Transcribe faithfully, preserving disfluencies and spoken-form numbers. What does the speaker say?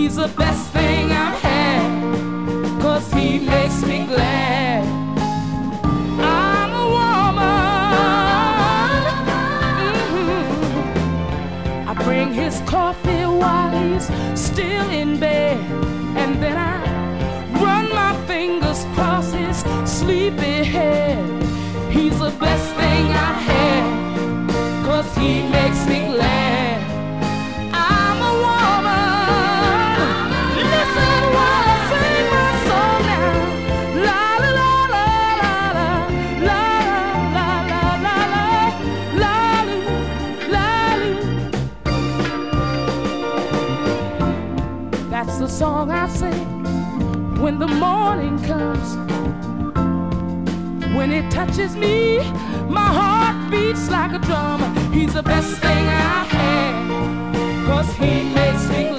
He's the best thing I've had, 'cause he makes me glad. I'm a woman. Mm-hmm. I bring his coffee while he's still in bed, and then I run my fingers across his sleepy head. He's the best thing I've had, 'cause he makes me glad. I'm a woman. Listen while I sing my song now. La la la la la la la la la la la la. That's the song I sing when the morning comes. When it touches me, my heart beats like a drum. He's the best thing I've had, 'cause he makes me